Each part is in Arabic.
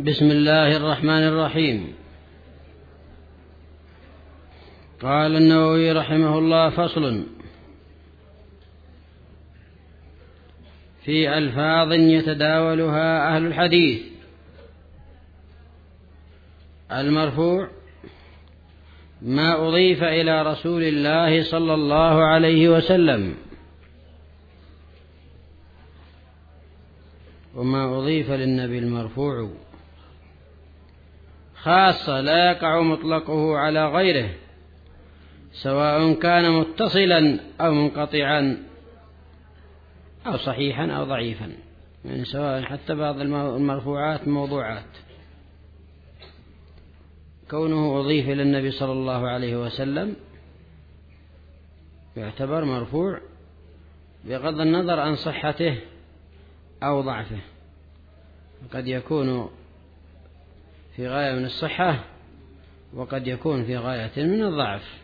بسم الله الرحمن الرحيم. قال النووي رحمه الله: فصل في ألفاظ يتداولها أهل الحديث. المرفوع ما أضيف إلى رسول الله صلى الله عليه وسلم، وما أضيف للنبي المرفوع خاصة لا يقع مطلقه على غيره، سواء كان متصلا أو منقطعا أو صحيحا أو ضعيفا، يعني سواء حتى بعض المرفوعات موضوعات، كونه أضيف إلى النبي صلى الله عليه وسلم يعتبر مرفوع بغض النظر عن صحته أو ضعفه، قد يكون في غاية من الصحة وقد يكون في غاية من الضعف.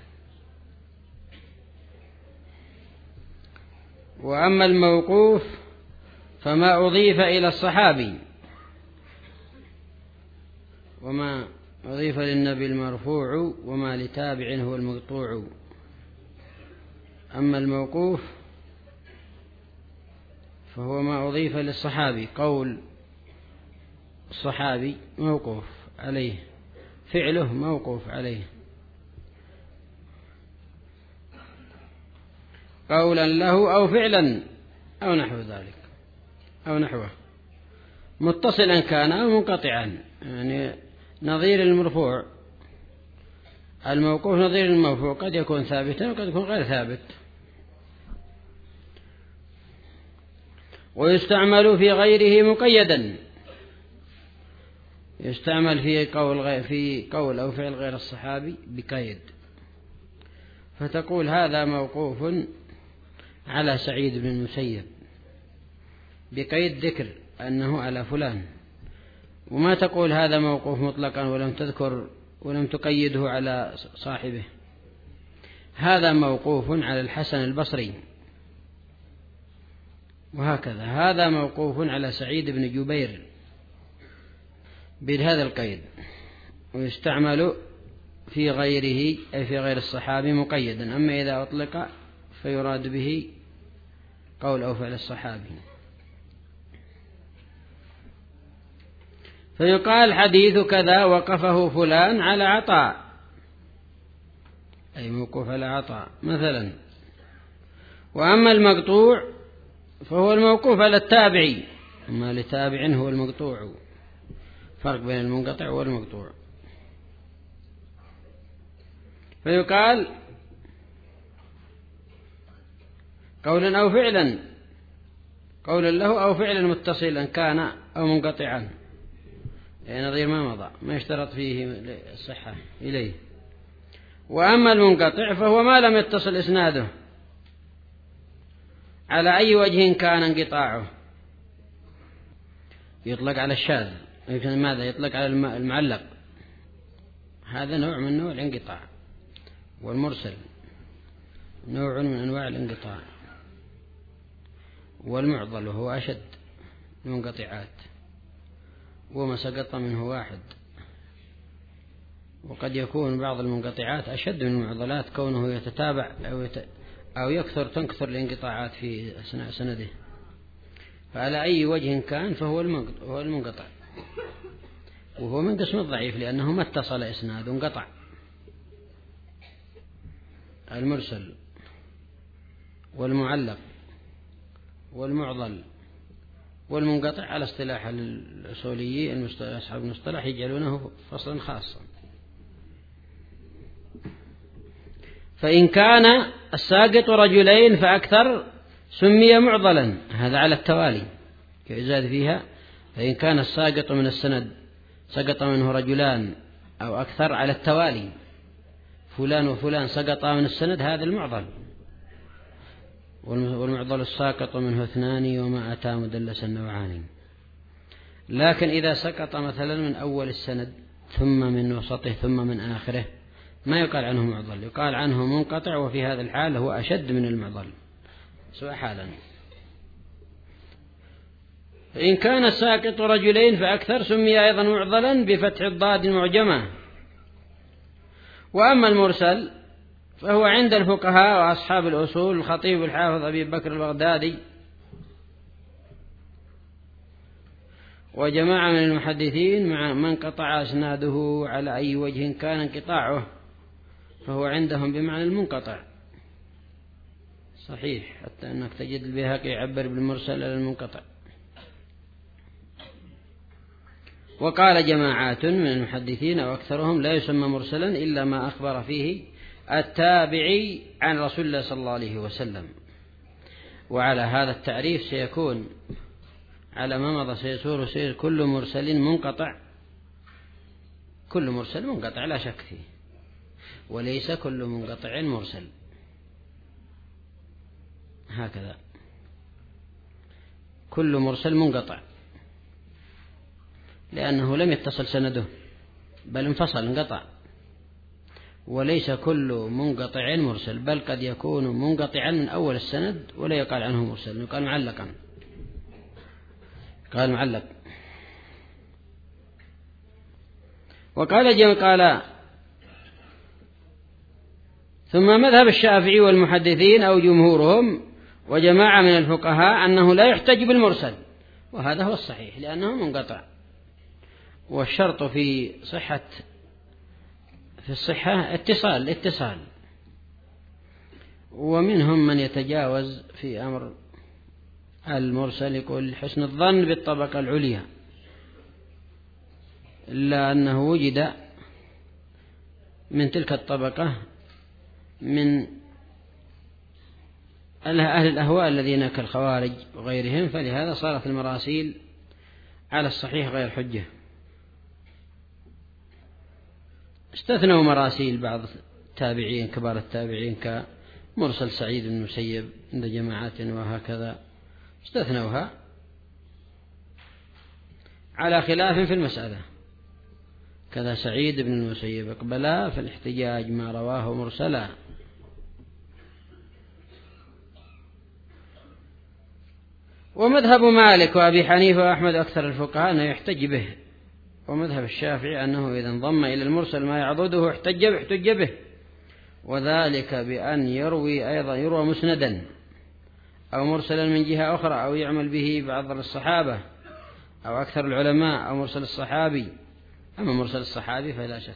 وأما الموقوف فما أضيف إلى الصحابي، وما أضيف للنبي المرفوع، وما لتابع هو المقطوع. أما الموقوف فهو ما أضيف للصحابي، قول الصحابي موقوف عليه، فعله موقوف عليه، قولا له أو فعلا أو نحو ذلك أو نحوه، متصلا كان أو منقطعا، يعني نظير المرفوع. الموقوف نظير المرفوع، قد يكون ثابتا وقد يكون غير ثابت. ويستعمل في غيره مقيدا، يستعمل في قول أو فعل غير الصحابي بقيد، فتقول هذا موقوف على سعيد بن المسيب بقيد ذكر أنه على فلان، وما تقول هذا موقوف مطلقا ولم تذكر ولم تقيده على صاحبه. هذا موقوف على الحسن البصري، وهكذا هذا موقوف على سعيد بن جبير بهذا القيد. ويستعمل في غيره أي في غير الصحابي مقيدا، أما إذا أطلق فيراد به قول أو فعل الصحابي. فيقال حديث كذا وقفه فلان على عطاء، أي موقوف على عطاء مثلا. وأما المقطوع فهو الموقوف على التابعي، أما لتابع هو المقطوع، فرق بين المنقطع والمقطوع. فيقال قولا أو فعلا، قولا له أو فعلا متصلا كان أو منقطعا، يعني نظير ما مضى، ما يشترط فيه الصحة إليه. وأما المنقطع فهو ما لم يتصل إسناده على أي وجه كان انقطاعه، يطلق على الشاذ، ماذا يطلق على المعلق، هذا نوع من نوع الانقطاع. والمرسل نوع من أنواع الانقطاع. والمعضل وهو أشد المنقطعات، وما سقط منه واحد. وقد يكون بعض المنقطعات أشد من المعضلات، كونه يتتابع أو تنكثر الانقطاعات في أثناء سنده، فعلى أي وجه كان فهو المنقطع، وهو من قسم الضعيف لأنه ما اتصل إسناد انقطع. المرسل والمعلق والمعضل والمنقطع على اصطلاح الأصوليين أصحاب المصطلح يجعلونه فصلا خاصا. فإن كان الساقط رجلين فأكثر سمي معضلا، هذا على التوالي كإزاد فيها. فإن كان الساقط من السند سقط منه رجلان أو أكثر على التوالي، فلان وفلان سقطا من السند، هذا المعضل. والمعضل الساقط منه اثنان وما أتى مدلسا نوعان. لكن إذا سقط مثلا من أول السند ثم من وسطه ثم من آخره ما يقال عنه معضل، يقال عنه منقطع، وفي هذا الحال هو أشد من المعضل سوء حالا. إن كان الساقط رجلين فأكثر سمي أيضا معضلا بفتح الضاد المعجمة. وأما المرسل فهو عند الفقهاء وأصحاب الأصول الخطيب الحافظ أبي بكر البغدادي وجماعة من المحدثين مع من قطع أسناده على أي وجه كان انقطاعه، فهو عندهم بمعنى المنقطع. صحيح، حتى أنك تجد البيهقي يعبر بالمرسل على المنقطع. وقال جماعات من المحدثين أو أكثرهم لا يسمى مرسلا إلا ما أخبر فيه التابعي عن رسول الله صلى الله عليه وسلم. وعلى هذا التعريف سيكون على ما مضى سيصير كل مرسل منقطع، كل مرسل منقطع لا شك فيه، وليس كل منقطع مرسل، هكذا كل مرسل منقطع لأنه لم يتصل سنده بل انفصل انقطع، وليس كل منقطع مرسل، بل قد يكون منقطعا من أول السند ولا يقال عنه مرسل، يقال معلقا، قال معلق. قال ثم مذهب الشافعي والمحدثين أو جمهورهم وجماعة من الفقهاء أنه لا يحتج بالمرسل، وهذا هو الصحيح لأنه منقطع، والشرط في الصحة اتصال. ومنهم من يتجاوز في أمر المرسل يقول حسن الظن بالطبقة العليا، إلا أنه وجد من تلك الطبقة من أهل الأهواء الذين كالخوارج وغيرهم، فلهذا صارت المراسيل على الصحيح غير حجة. استثنوا مراسيل بعض التابعين كبار التابعين كمرسل سعيد بن المسيب عند جماعات وهكذا، استثنوها على خلاف في المسألة. كذا سعيد بن المسيب اقبلا في الاحتجاج ما رواه مرسلا. ومذهب مالك وأبي حنيفة وأحمد أكثر الفقهاء أنه يحتج به، ومذهب الشافعي أنه إذا انضم إلى المرسل ما يعضده احتج به، وذلك بأن يروى مسندا أو مرسلا من جهة أخرى أو يعمل به بعض الصحابة أو أكثر العلماء أو مرسل الصحابي. أما مرسل الصحابي فلا شك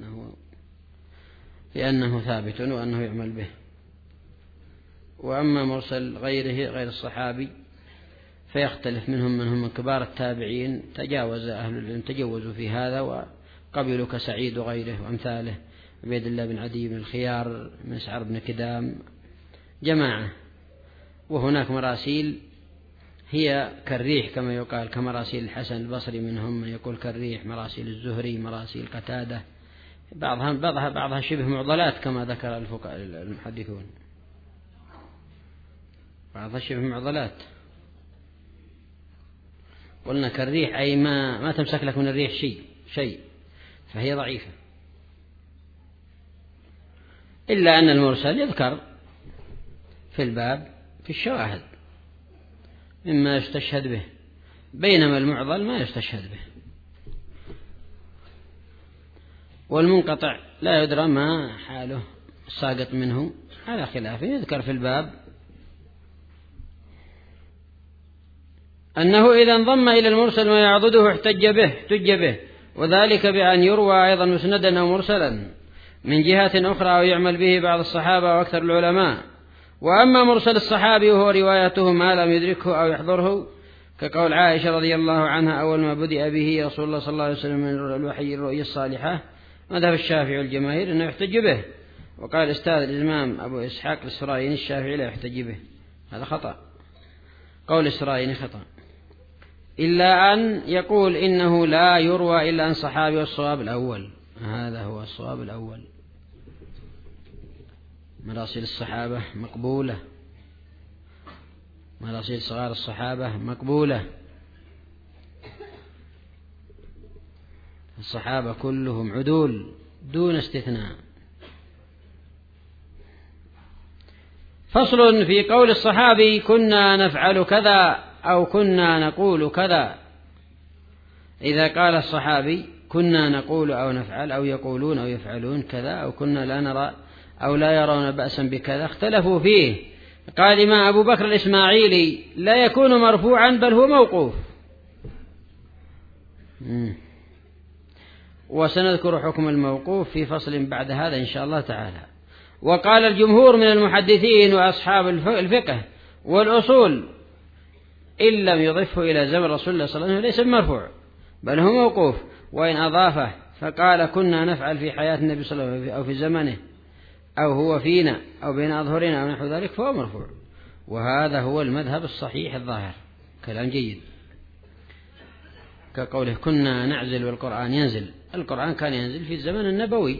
في أنه ثابت وأنه يعمل به. وأما مرسل غير الصحابي فيختلف منهم من هم من كبار التابعين، تجاوز أهل العلم تجوزوا في هذا وقبلوا كسعيد وغيره وأمثاله، عبيد الله بن عدي بن الخيار، مسعر بن كدام، جماعة. وهناك مراسيل هي كالريح كما يقال، كمراسيل الحسن البصري، منهم من يقول كالريح، مراسيل الزهري، مراسيل قتادة، بعضها شبه معضلات كما ذكر المحدثون، بعضها شبه معضلات. قلنا كالريح أي ما تمسك لك من الريح شيء، فهي ضعيفة، إلا أن المرسل يذكر في الباب في الشواهد مما يستشهد به، بينما المعضل ما يستشهد به. والمنقطع لا يدرى ما حاله الساقط منه على خلاف، يذكر في الباب أنه إذا انضم إلى المرسل ما يعضده احتج به، وذلك بأن يروى أيضا مسندا أو مرسلا من جهة أخرى أو يعمل به بعض الصحابة وأكثر العلماء. وأما مرسل الصحابي وهو روايته ما لم يدركه أو يحضره، كقول عائشة رضي الله عنها أول ما بدأ به رسول الله صلى الله عليه وسلم من الوحي الرؤيا الصالحة، مذهب الشافعي والجماهير أنه يحتج به. وقال أستاذ الإمام أبو إسحاق الإسرائيلي الشافعي لا يحتج به، هذا خطأ، قول الإسرائيلي خطأ، إلا أن يقول إنه لا يروى إلا عن صحابي، والصواب الأول، هذا هو الصواب الأول. مراسيل الصحابة مقبولة، مراسيل صغار الصحابة مقبولة، الصحابة كلهم عدول دون استثناء. فصل في قول الصحابي كنا نفعل كذا أو كنا نقول كذا. إذا قال الصحابي كنا نقول أو نفعل أو يقولون أو يفعلون كذا أو كنا لا نرى أو لا يرون بأسا بكذا اختلفوا فيه. قال الإمام أبو بكر الإسماعيلي لا يكون مرفوعا بل هو موقوف. وسنذكر حكم الموقوف في فصل بعد هذا إن شاء الله تعالى. وقال الجمهور من المحدثين وأصحاب الفقه والأصول إن لم يضفه إلى زمن رسول الله صلى الله عليه وسلم ليس مرفوع بل هو موقوف، وإن أضافه فقال كنا نفعل في حياة النبي صلى الله عليه وسلم أو في زمنه أو هو فينا أو بين أظهرنا أو نحو ذلك فهو مرفوع. وهذا هو المذهب الصحيح الظاهر. كلام جيد. كقوله كنا نعزل والقرآن ينزل، القرآن كان ينزل في الزمن النبوي،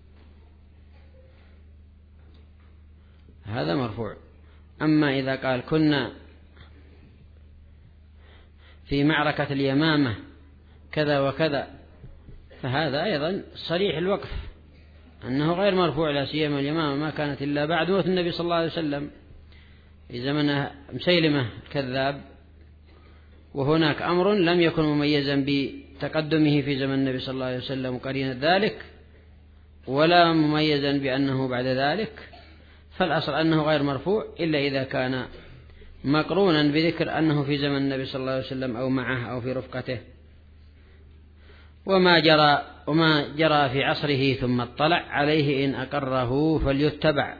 هذا مرفوع. أما إذا قال كنا في معركة اليمامة كذا وكذا فهذا أيضا صريح الوقف أنه غير مرفوع، لا سيما اليمامة ما كانت إلا بعد موت النبي صلى الله عليه وسلم في زمن مسيلمة الكذاب، وهناك أمر لم يكن مميزا بتقدمه في زمن النبي صلى الله عليه وسلم قرين ذلك ولا مميزا بأنه بعد ذلك، فالأصل أنه غير مرفوع إلا إذا كان مقرونا بذكر أنه في زمن النبي صلى الله عليه وسلم أو معه أو في رفقته. وما جرى في عصره ثم اطلع عليه إن أقره فليتبع.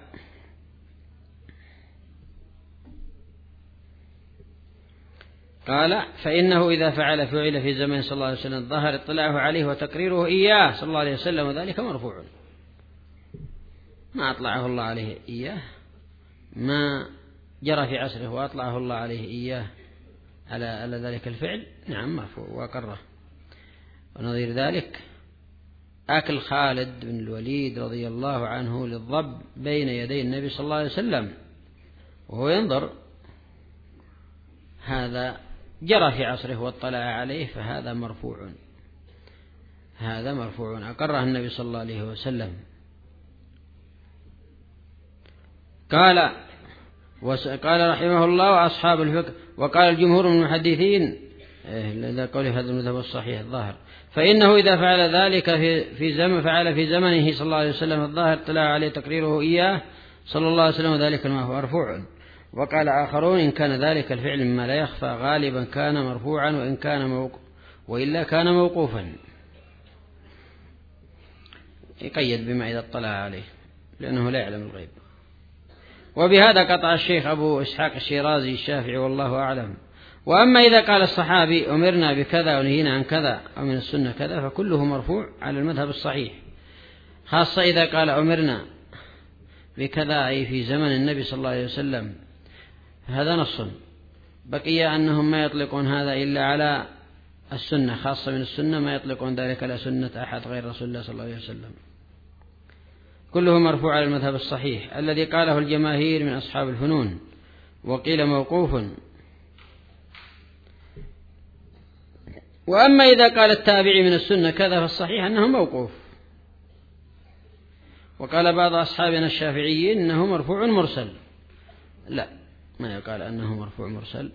قال فإنه إذا فعل في زمن صلى الله عليه وسلم ظهر اطلاعه عليه وتقريره إياه صلى الله عليه وسلم وذلك مرفوع. ما أطلعه الله عليه إياه، ما جرى في عصره وأطلعه الله عليه إياه على ذلك الفعل، نعم مرفوع وأقره. ونظير ذلك أكل خالد بن الوليد رضي الله عنه للضب بين يدي النبي صلى الله عليه وسلم وهو ينظر، هذا جرى في عصره واطلع عليه فهذا مرفوع، هذا مرفوع أقره النبي صلى الله عليه وسلم. قال رحمه الله وأصحاب الفقه وقال الجمهور من المحدثين لذا قول هذا المذهب الصحيح الظاهر فإنه إذا فعل ذلك فعل في زمنه صلى الله عليه وسلم الظاهر اطلع عليه تقريره إياه صلى الله عليه وسلم ذلك ما هو مرفوع. وقال آخرون إن كان ذلك الفعل مما لا يخفى غالبا كان مرفوعا وإلا كان موقوفا. يقيد بما إذا اطلع عليه لأنه لا يعلم الغيب. وبهذا قطع الشيخ أبو إسحاق الشيرازي الشافعي والله أعلم. وأما إذا قال الصحابي أمرنا بكذا ونهينا عن كذا أو من السنة كذا فكله مرفوع على المذهب الصحيح، خاصة إذا قال أمرنا بكذا أي في زمن النبي صلى الله عليه وسلم هذا نص. بقي أنهم ما يطلقون هذا إلا على السنة، خاصة من السنة ما يطلقون ذلك على سنة أحد غير رسول الله صلى الله عليه وسلم. كله مرفوع على المذهب الصحيح الذي قاله الجماهير من أصحاب الفنون، وقيل موقوف. وأما إذا قال التابعي من السنة كذا فالصحيح أنه موقوف. وقال بعض أصحابنا الشافعيين أنه مرفوع مرسل، لا ما يقال أنه مرفوع مرسل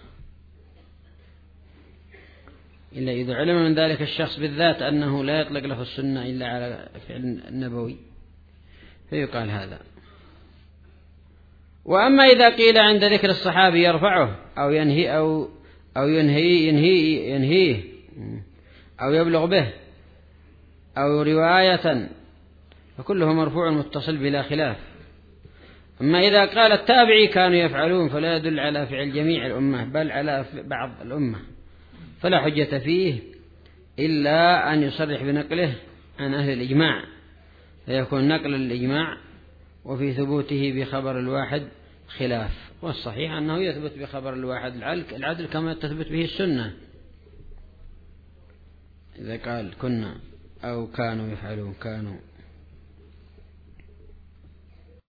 إلا إذا علم من ذلك الشخص بالذات أنه لا يطلق له السنة إلا على فعل النبوي فيقال هذا. وأما إذا قيل عند ذكر الصحابي يرفعه أو ينهي أو ينهيه أو يبلغ به أو رواية فكله مرفوع متصل بلا خلاف. أما إذا قال التابعي كانوا يفعلون فلا يدل على فعل جميع الأمة بل على بعض الأمة، فلا حجة فيه إلا أن يصرح بنقله عن أهل الإجماع فيكون نقل الإجماع، وفي ثبوته بخبر الواحد خلاف. والصحيح أنه يثبت بخبر الواحد العدل كما تثبت به السنة. إذا قال كنا أو كانوا يفعلون كانوا